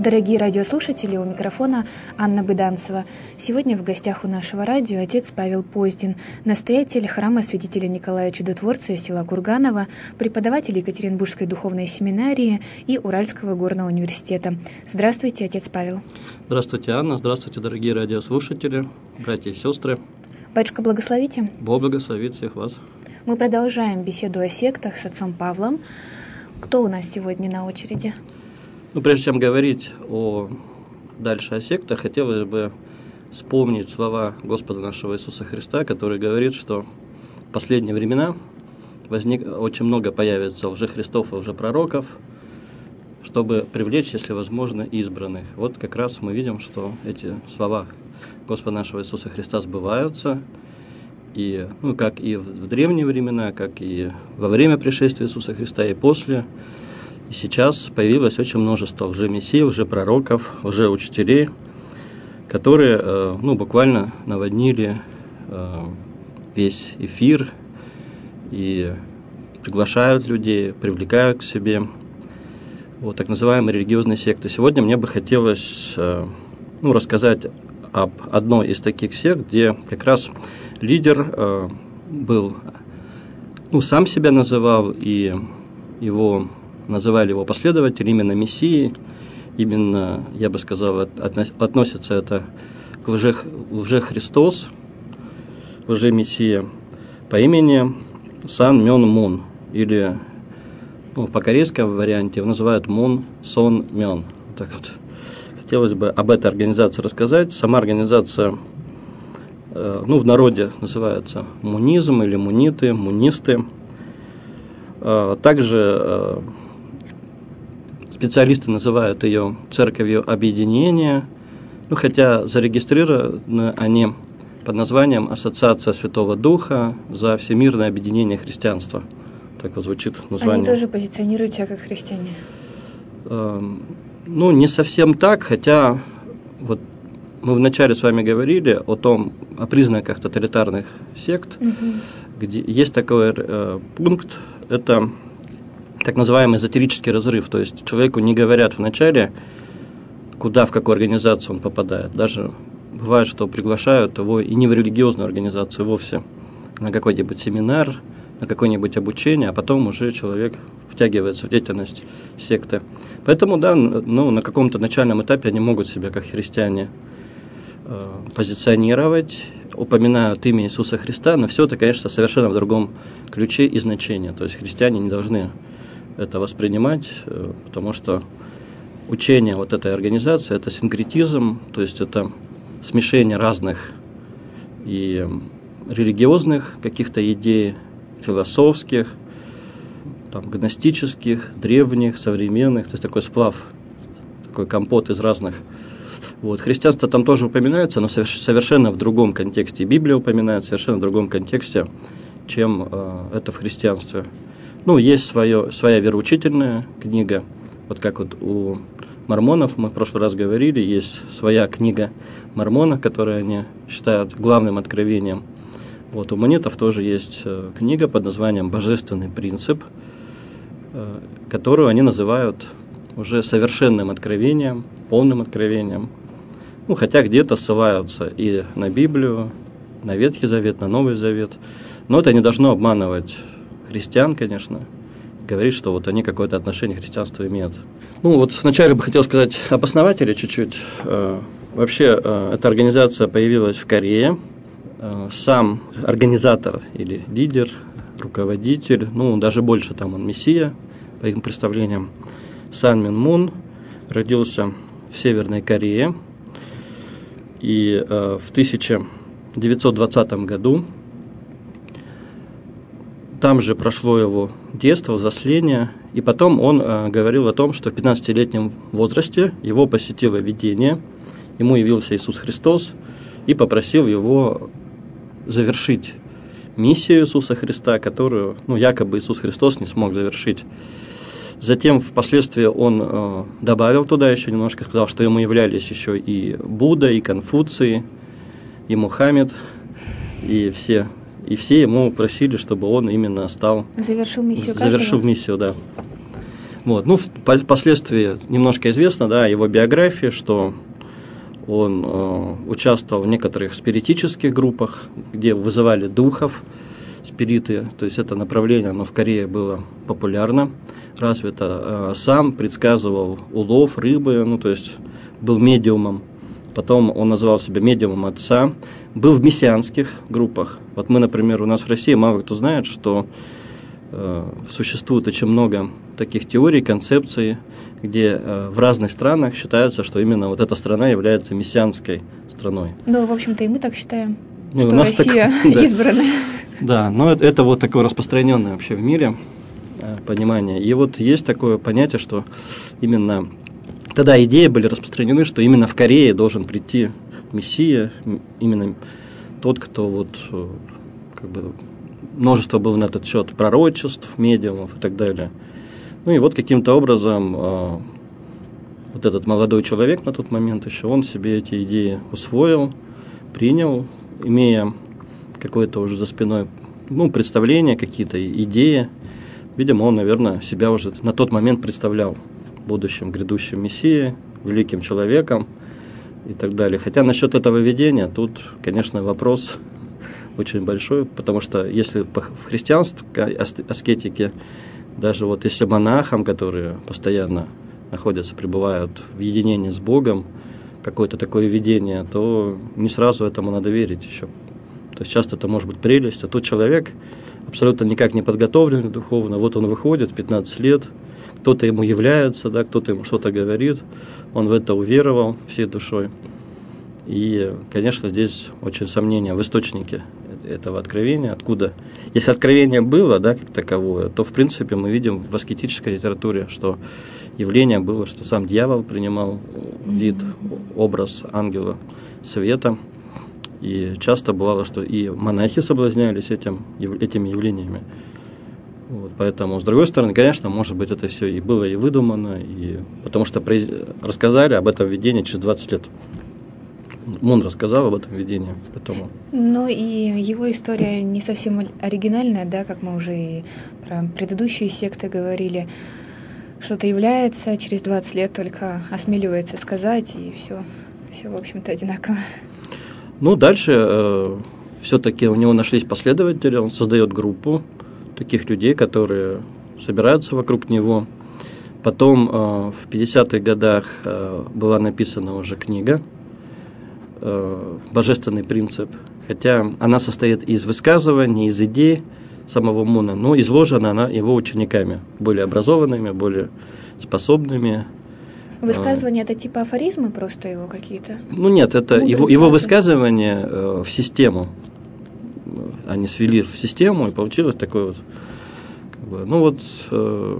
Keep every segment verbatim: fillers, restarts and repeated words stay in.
Дорогие радиослушатели, у микрофона Анна Быданцева. Сегодня в гостях у нашего радио отец Павел Поздин, настоятель храма святителя Николая Чудотворца из села Курганово, преподаватель Екатеринбургской духовной семинарии и Уральского горного университета. Здравствуйте, отец Павел. Здравствуйте, Анна. Здравствуйте, дорогие радиослушатели, братья и сестры. Батюшка, благословите. Бог благословит всех вас. Мы продолжаем беседу о сектах с отцом Павлом. Кто у нас сегодня на очереди? Ну, прежде чем говорить о, дальше о сектах, хотелось бы вспомнить слова Господа нашего Иисуса Христа, который говорит, что в последние времена возник, очень много появится лжехристов и лжепророков, чтобы привлечь, если возможно, избранных. Вот как раз мы видим, что эти слова Господа нашего Иисуса Христа сбываются, и, ну, как и в древние времена, как и во время пришествия Иисуса Христа, и после. И сейчас появилось очень множество лжемессий, лжепророков, лжеучителей, которые, ну, буквально наводнили весь эфир и приглашают людей, привлекают к себе. Вот так называемые религиозные секты. Сегодня мне бы хотелось, ну, рассказать об одной из таких сект, где как раз лидер был, ну, сам себя называл, и его называли его последователи именно Мессией, именно, я бы сказал, относится это к лже, лжехристос, лжемессия, по имени Сан Мён Мун, или, ну, по корейскому варианте его называют Мун Сон Мён. Так вот, хотелось бы об этой организации рассказать. Сама организация, э, ну, в народе называется мунизм или муниты, мунисты. Э, также э, специалисты называют ее церковью объединения, ну, хотя зарегистрированы они под названием Ассоциация Святого Духа за всемирное объединение христианства. Так вот звучит название. Они тоже позиционируют себя как христиане? Э, ну, не совсем так, хотя вот мы вначале с вами говорили о том, о признаках тоталитарных сект, угу. Где есть такой э, пункт, это так называемый эзотерический разрыв, то есть человеку не говорят вначале, куда, в какую организацию он попадает. Даже бывает, что приглашают его и не в религиозную организацию вовсе, на какой-нибудь семинар, на какое-нибудь обучение, а потом уже человек втягивается в деятельность секты. Поэтому, да, ну, на каком-то начальном этапе они могут себя как христиане э, позиционировать, упоминают имя Иисуса Христа, но все это, конечно, совершенно в другом ключе и значении. То есть христиане не должны это воспринимать, потому что учение вот этой организации – это синкретизм, то есть это смешение разных и религиозных каких-то идей, философских, там, гностических, древних, современных, то есть такой сплав, такой компот из разных. Вот. Христианство там тоже упоминается, но совершенно в другом контексте. Библия упоминает совершенно в другом контексте, чем э, это в христианстве. Ну, есть свое, своя вероучительная книга, вот как вот у мормонов, мы в прошлый раз говорили, есть своя книга мормона, которую они считают главным откровением. Вот у монетов тоже есть книга под названием «Божественный принцип», которую они называют уже совершенным откровением, полным откровением. Ну, хотя где-то ссылаются и на Библию, на Ветхий Завет, на Новый Завет, но это не должно обманывать христиан, конечно, говорит, что вот они какое-то отношение к христианству имеют. Ну, вот вначале бы хотел сказать об основателе чуть-чуть. Вообще, эта организация появилась в Корее. Сам организатор или лидер, руководитель, ну, даже больше там он мессия, по их представлениям, Сан Мён Мун, родился в Северной Корее. И в тысяча девятьсот двадцатом году там же прошло его детство, взросление, и потом он э, говорил о том, что в пятнадцатилетнем возрасте его посетило видение, ему явился Иисус Христос и попросил его завершить миссию Иисуса Христа, которую, ну, якобы Иисус Христос не смог завершить. Затем впоследствии он э, добавил туда еще немножко, сказал, что ему являлись еще и Будда, и Конфуций, и Мухаммед, и все... И все ему просили, чтобы он именно стал... Завершил миссию каждого? Завершил миссию, да. Вот. Ну, впоследствии немножко известно, да, о его биографии, что он э, участвовал в некоторых спиритических группах, где вызывали духов, спириты, то есть это направление, оно в Корее было популярно, развито. Э, сам предсказывал улов рыбы, ну, то есть был медиумом. Потом он назвал себя медиумом отца. Был в мессианских группах. Вот мы, например, у нас в России мало кто знает, что э, существует очень много таких теорий, концепций, где э, в разных странах считается, что именно вот эта страна является мессианской страной. Ну, в общем-то, и мы так считаем, ну, что Россия так, избранная. Да, но это, это вот такое распространенное вообще в мире э, понимание. И вот есть такое понятие, что именно тогда идеи были распространены, что именно в Корее должен прийти Мессия, именно тот, кто вот как бы множество было на этот счет пророчеств, медиумов и так далее. Ну и вот каким-то образом э, вот этот молодой человек на тот момент еще, он себе эти идеи усвоил, принял, имея какое-то уже за спиной, ну, представление, какие-то идеи. Видимо, он, наверное, себя уже на тот момент представлял будущим грядущим мессией, великим человеком и так далее. Хотя насчет этого видения тут, конечно, вопрос очень большой, потому что если в христианской аскетике, даже вот если монахам, которые постоянно находятся, пребывают в единении с Богом, какое-то такое видение, то не сразу этому надо верить еще. То есть часто это может быть прелесть, а тут человек абсолютно никак не подготовленный духовно, вот он выходит в пятнадцать лет, кто-то ему является, да, кто-то ему что-то говорит, он в это уверовал всей душой. И, конечно, здесь очень сомнения в источнике этого откровения, откуда. Если откровение было, да, как таковое, то, в принципе, мы видим в аскетической литературе, что явление было, что сам дьявол принимал вид, образ ангела света. И часто бывало, что и монахи соблазнялись этим, этими явлениями. Вот, поэтому, с другой стороны, конечно, может быть, это все и было и выдумано, и, потому что произ... рассказали об этом видении через двадцать лет. Он рассказал об этом видении. Поэтому... Ну и его история не совсем оригинальная, да, как мы уже и про предыдущие секты говорили. Что-то является, через двадцать лет только осмеливается сказать, и все, все в общем-то, одинаково. Ну, дальше э, все-таки у него нашлись последователи, он создает группу таких людей, которые собираются вокруг него. Потом э, в пятидесятых годах э, была написана уже книга э, «Божественный принцип», хотя она состоит из высказываний, из идей самого Муна, но изложена она его учениками, более образованными, более способными. Высказывания – это типа афоризмы просто его какие-то? Ну нет, это его, его высказывания э, в систему. Они свели в систему, и получилось такое вот, как бы, ну вот, э,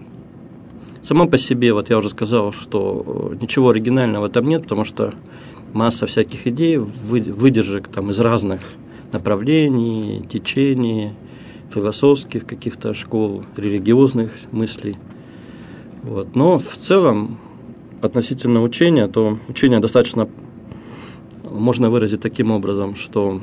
само по себе, вот я уже сказал, что ничего оригинального там нет, потому что масса всяких идей, выдержек там из разных направлений, течений, философских каких-то школ, религиозных мыслей. Вот. Но в целом, относительно учения, то учение достаточно можно выразить таким образом, что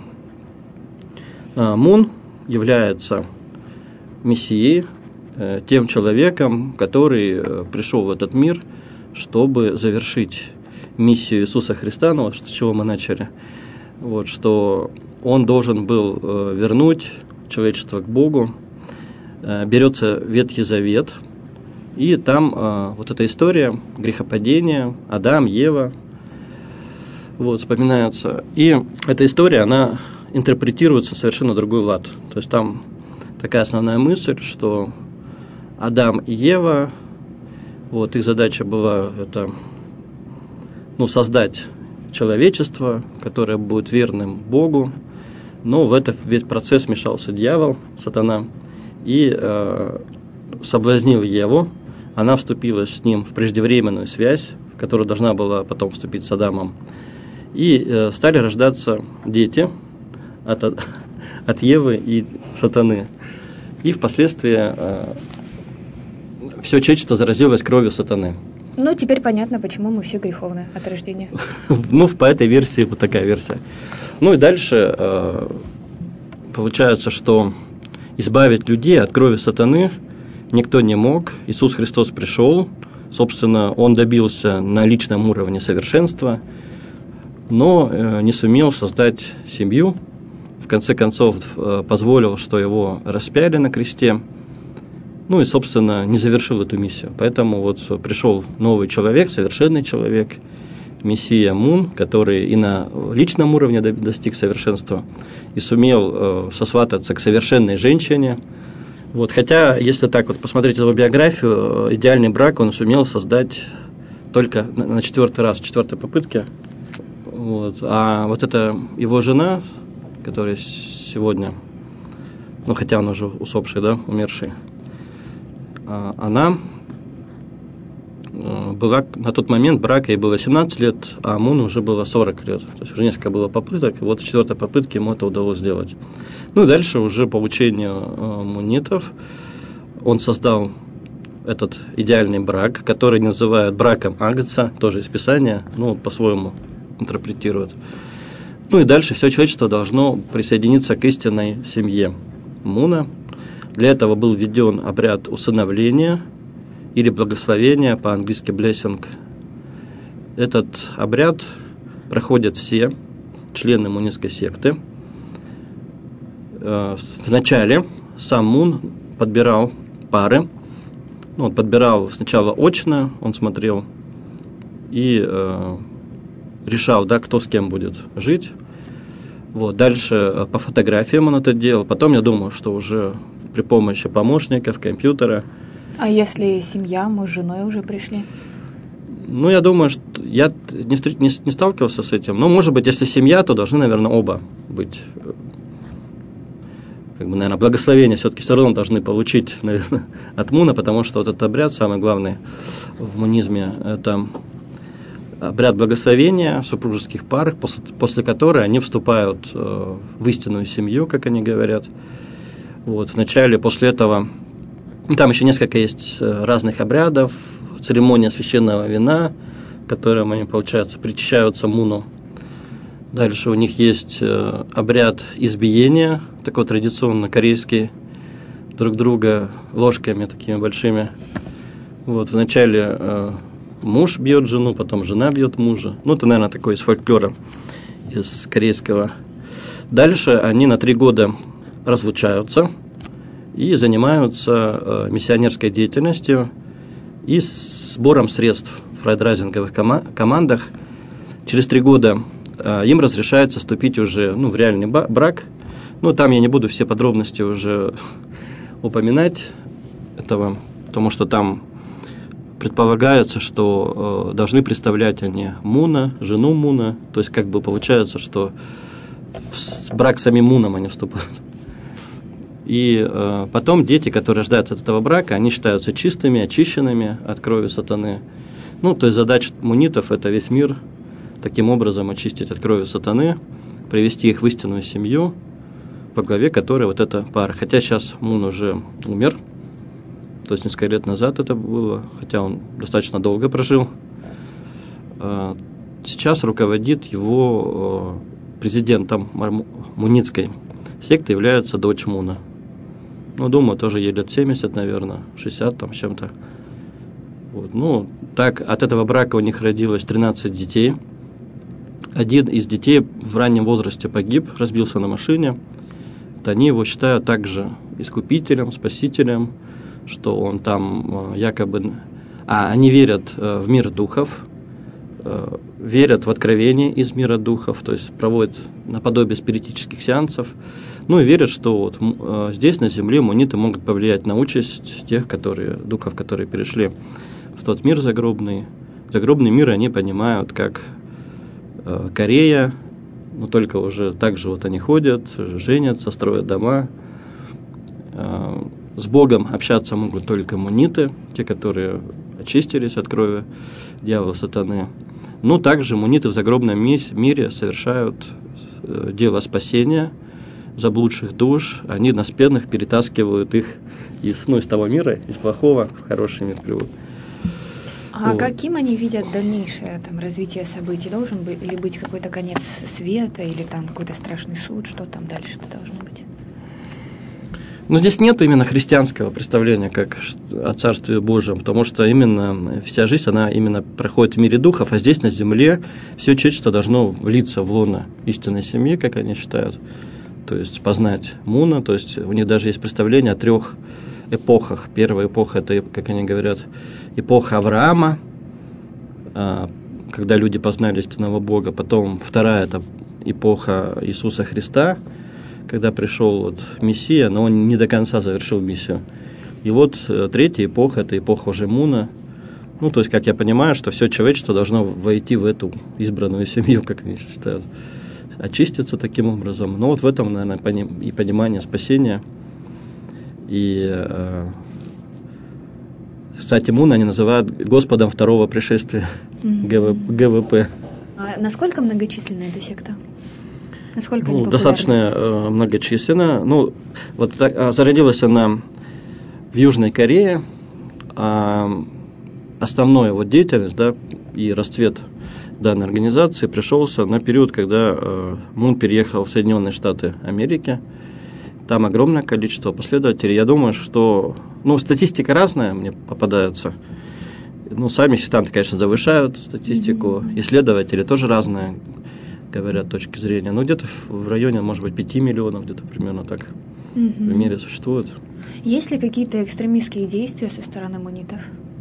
Мун является мессией, тем человеком, который пришел в этот мир, чтобы завершить миссию Иисуса Христа, ну, с чего мы начали, вот, что он должен был вернуть человечество к Богу. Берется Ветхий Завет, и там вот эта история грехопадения, Адам, Ева, вот, вспоминается. И эта история, она интерпретируется совершенно другой лад. То есть там такая основная мысль, что Адам и Ева, вот, их задача была это, ну, создать человечество, которое будет верным Богу, но в этот весь процесс вмешался дьявол, сатана, и э, соблазнил Еву. Она вступила с ним в преждевременную связь, в которую должна была потом вступить с Адамом. И э, стали рождаться дети от, от Евы и сатаны. И впоследствии э, все человечество заразилось кровью сатаны. Ну, теперь понятно, почему мы все греховны от рождения. Ну, по этой версии, вот такая версия. Ну и дальше э, получается, что избавить людей от крови сатаны никто не мог. Иисус Христос пришел, собственно, Он добился на личном уровне совершенства, но не сумел создать семью. В конце концов, позволил, что Его распяли на кресте, ну и, собственно, не завершил эту миссию. Поэтому вот пришел новый человек, совершенный человек, Мессия Мун, который и на личном уровне достиг совершенства, и сумел сосвататься к совершенной женщине. Вот, хотя, если так вот посмотреть его биографию, идеальный брак он сумел создать только на четвертый раз, в четвертой попытке. Вот. А вот эта его жена, которая сегодня, ну хотя он уже усопший, да, умерший, она была на тот момент брака, ей было семнадцать лет, а Муну уже было сорок лет. То есть уже несколько было попыток, и вот в четвертой попытке ему это удалось сделать. Ну и дальше уже по учению мунитов он создал этот идеальный брак, который называют браком Агнца, тоже из Писания, ну, по-своему интерпретируют. Ну и дальше все человечество должно присоединиться к истинной семье Муна. Для этого был введен обряд усыновления или благословения, по-английски blessing. Этот обряд проходят все члены мунитской секты. Вначале сам Мун подбирал пары. Ну, он подбирал сначала очно, он смотрел и э, решал, да, кто с кем будет жить. Вот. Дальше по фотографиям он это делал. Потом, я думаю, что уже при помощи помощников, компьютера. А если семья, муж с женой уже пришли? Ну, я думаю, что я не, встр... не, не сталкивался с этим. Но, может быть, если семья, то должны, наверное, оба быть. Как бы, наверное, благословение все-таки все равно должны получить, наверное, от Муна, потому что вот этот обряд, самый главный в мунизме, это обряд благословения супружеских пар, после, после которой они вступают э, в истинную семью, как они говорят. Вот, вначале, после этого, там еще несколько есть разных обрядов, церемония священного вина, которым они, получается, причащаются Муну. Дальше у них есть э, обряд избиения, такой традиционно корейский, друг друга ложками такими большими. Вот, вначале э, муж бьет жену, потом жена бьет мужа. Ну, это, наверное, такой из фольклора, из корейского. Дальше они на три года разлучаются и занимаются э, миссионерской деятельностью и сбором средств в фрайдрайзинговых кома- командах. Через три года э, им разрешается вступить уже, ну, в реальный ба- брак. Ну, там я не буду все подробности уже упоминать этого, потому что там предполагается, что э, должны представлять они Муна, жену Муна. То есть, как бы получается, что в брак с самим Муном они вступают. И э, потом дети, которые рождаются от этого брака, они считаются чистыми, очищенными от крови сатаны. Ну, то есть задача мунитов – это весь мир таким образом очистить от крови сатаны, привести их в истинную семью, по главе которой вот эта пара. Хотя сейчас Мун уже умер, то есть несколько лет назад это было, хотя он достаточно долго прожил. Э, сейчас руководит его э, президентом мунитской секты является дочь Муна. Ну, думаю, тоже ей лет семьдесят, наверное, шестьдесят там с чем-то. Вот. Ну, так, от этого брака у них родилось тринадцать детей. Один из детей в раннем возрасте погиб, разбился на машине. Вот они его считают также искупителем, спасителем, что он там якобы... А, они верят в мир духов, верят в откровение из мира духов, то есть проводят наподобие спиритических сеансов. Ну и верят, что вот э, здесь, на земле, муниты могут повлиять на участь тех, которые, духов, которые перешли в тот мир загробный. Загробный мир они понимают как э, Корея, но только уже так же вот они ходят, женятся, строят дома. Э, с Богом общаться могут только муниты, те, которые очистились от крови дьявола, сатаны. Но также муниты в загробном мире совершают э, дело спасения заблудших душ, они на спедных перетаскивают их из, ну, из того мира, из плохого в хороший мир приводят. А вот. Каким они видят дальнейшее там, развитие событий? Должен быть или быть какой-то конец света, или там какой-то страшный суд? Что там дальше-то должно быть? Но здесь нет именно христианского представления как о Царстве Божьем, потому что именно вся жизнь, она именно проходит в мире духов, а здесь на земле все человечество должно влиться в лоно истинной семьи, как они считают, то есть познать Муна, то есть у них даже есть представление о трех эпохах. Первая эпоха – это, как они говорят, эпоха Авраама, когда люди познали истинного Бога, потом вторая – это эпоха Иисуса Христа, когда пришел вот Мессия, но он не до конца завершил миссию. И вот третья эпоха – это эпоха уже Муна. Ну, то есть, как я понимаю, что все человечество должно войти в эту избранную семью, как они считают, очиститься таким образом. Ну, вот в этом, наверное, и понимание спасения. И, кстати, Муна они называют Господом второго пришествия, mm-hmm. ГВП. А насколько многочисленна эта секта? Насколько ну, они достаточно э, многочисленно. Ну, вот так, а, зародилась она в Южной Корее. А основная вот деятельность, да, и расцвет данной организации пришелся на период, когда э, Мун переехал в Соединенные Штаты Америки. Там огромное количество последователей. Я думаю, что... Ну, статистика разная мне попадается. Ну, сами сектанты, конечно, завышают статистику. Mm-hmm. Исследователи тоже разные говорят точки зрения. Но где-то в районе, может быть, пяти миллионов, где-то примерно так mm-hmm. в мире существует. Есть ли какие-то экстремистские действия со стороны мунитов?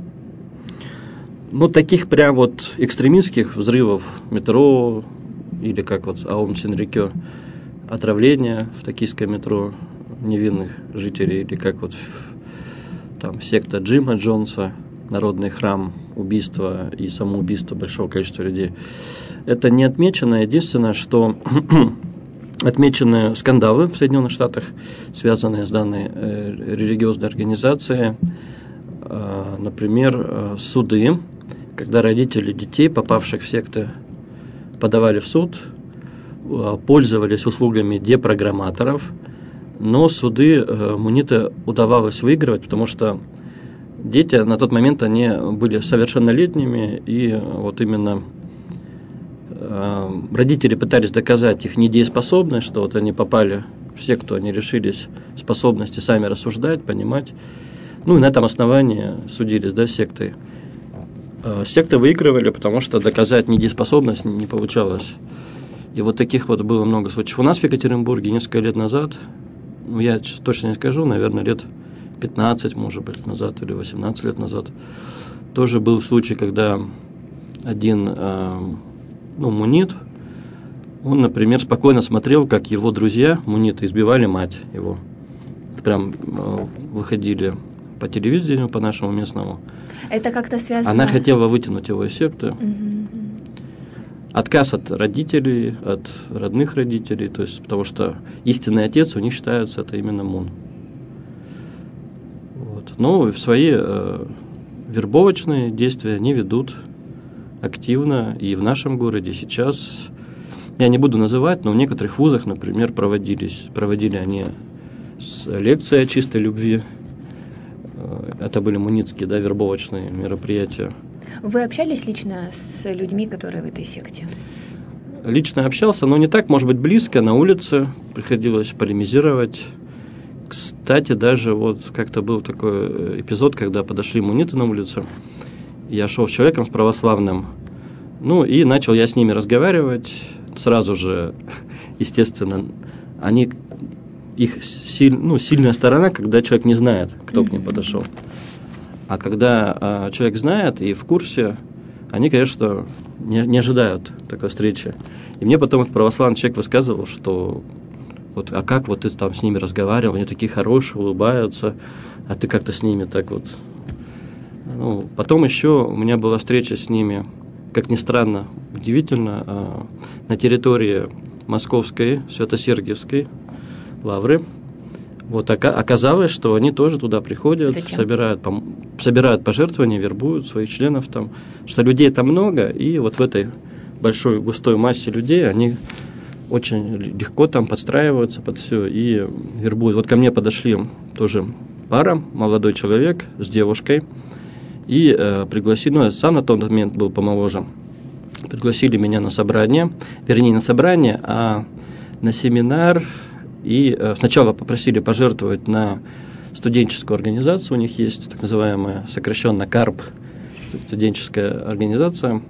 Ну, таких прям вот экстремистских взрывов метро или как вот Аум Синрикё, отравление в токийское метро невинных жителей, или как вот там секта Джима Джонса, народный храм, убийство и самоубийство большого количества людей. Это не отмечено. Единственное, что отмечены скандалы в Соединенных Штатах, связанные с данной э, религиозной организацией. Э, например, э, суды, когда родители детей, попавших в секты, подавали в суд, э, пользовались услугами депрограмматоров, но суды э, мунниты удавалось выигрывать, потому что дети на тот момент они были совершеннолетними, и вот именно э, родители пытались доказать их недееспособность, что вот они попали в секту, они решились способности сами рассуждать, понимать. Ну и на этом основании судились, да, сектой. Э, секты выигрывали, потому что доказать недееспособность не получалось. И вот таких вот было много случаев. У нас в Екатеринбурге несколько лет назад, ну я точно не скажу, наверное, лет пятнадцать, может быть, назад или восемнадцать лет назад, тоже был случай, когда один э, ну, муннит, он, например, спокойно смотрел, как его друзья, мунниты, избивали мать его. Прям э, выходили по телевидению, по нашему местному. Это как-то связано? Она хотела вытянуть его из секты. Угу. Отказ от родителей, от родных родителей, то есть, потому что истинный отец у них считается это именно Мун. Вот. Но в свои э, вербовочные действия они ведут активно и в нашем городе сейчас. Я не буду называть, но в некоторых вузах, например, проводились, проводили они лекции о чистой любви. Это были муннитские, да, вербовочные мероприятия. Вы общались лично с людьми, которые в этой секте? Лично общался, но не так, может быть, близко, на улице приходилось полемизировать. Кстати, даже вот как-то был такой эпизод, когда подошли мунниты на улице, я шел с человеком, с православным, ну и начал я с ними разговаривать, сразу же, естественно, они, их силь, ну, сильная сторона, когда человек не знает, кто к ним подошел. А когда а, человек знает и в курсе, они, конечно, не, не ожидают такой встречи. И мне потом этот православный человек высказывал, что вот, а как вот ты там с ними разговаривал, они такие хорошие, улыбаются, а ты как-то с ними так вот. Ну, потом еще у меня была встреча с ними, как ни странно, удивительно, а, на территории Московской, Свято-Сергиевской лавры. Вот оказалось, что они тоже туда приходят, собирают, пом- собирают пожертвования, вербуют своих членов там, что людей там много, и вот в этой большой густой массе людей они очень легко там подстраиваются под все и вербуют. Вот ко мне подошли тоже пара, молодой человек с девушкой, и э, пригласили, ну, я сам на тот момент был помоложе, пригласили меня на собрание, вернее, на собрание, а на семинар И сначала попросили пожертвовать на студенческую организацию, у них есть так называемая сокращенно КАРП, студенческая организация.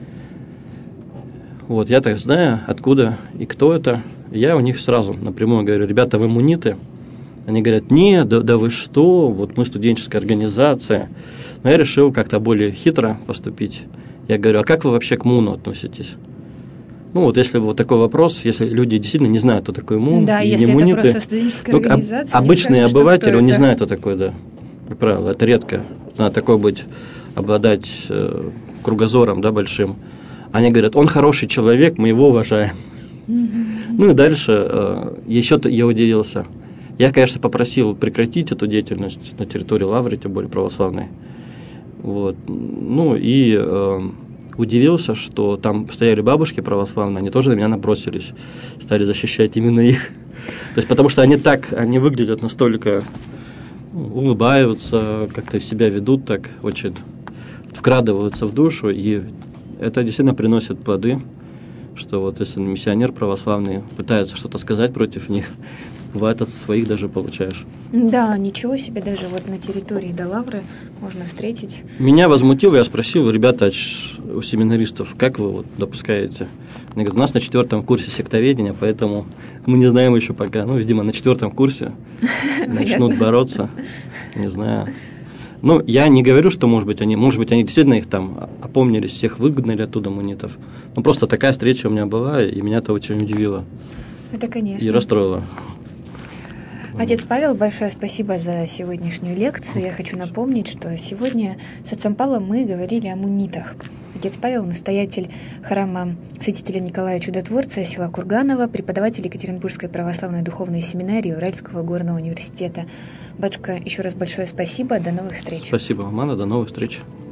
Вот, я так знаю, откуда и кто это. Я у них сразу напрямую говорю: ребята, вы муниты? Они говорят: нет, да, да вы что, вот мы студенческая организация. Но я решил как-то более хитро поступить. Я говорю: а как вы вообще к МУНу относитесь? Ну, вот если вот такой вопрос, если люди действительно не знают, кто такой МУН, да, и если не это муниты, просто студенческая ну, организация, обычный не скажешь, обыватель, он не это. знает, кто такой, да, как правило, это редко. Надо такой быть, обладать э, кругозором, да, большим. Они говорят: он хороший человек, мы его уважаем. Mm-hmm. Ну и дальше э, еще я удивился. Я, конечно, попросил прекратить эту деятельность на территории Лавры, тем более православной. Вот. Ну и э, удивился, что там стояли бабушки православные, они тоже на меня набросились, стали защищать именно их. То есть, потому что они так, они выглядят настолько, улыбаются, как-то себя ведут так, очень вкрадываются в душу, и это действительно приносит плоды, что вот если миссионер православный пытается что-то сказать против них, бывает, от своих даже получаешь. Да, ничего себе, даже вот на территории до Лавры можно встретить. Меня возмутило, я спросил: ребята, у семинаристов, как вы вот допускаете? Они говорят: у нас на четвертом курсе сектоведения, поэтому мы не знаем еще пока. Ну, видимо, на четвертом курсе начнут бороться, не знаю. Ну, я не говорю, что, может быть, они, может быть, они действительно их там опомнились, всех выгнали оттуда мунитов. Ну, просто такая встреча у меня была, и меня это очень удивило. Это, конечно. И расстроило. Отец Павел, большое спасибо за сегодняшнюю лекцию. Я хочу напомнить, что сегодня с отцом Павлом мы говорили о мунитах. Отец Павел – настоятель храма святителя Николая Чудотворца, села Курганово, преподаватель Екатеринбургской православной духовной семинарии Уральского горного университета. Батюшка, еще раз большое спасибо. До новых встреч. Спасибо, Мана. До новых встреч.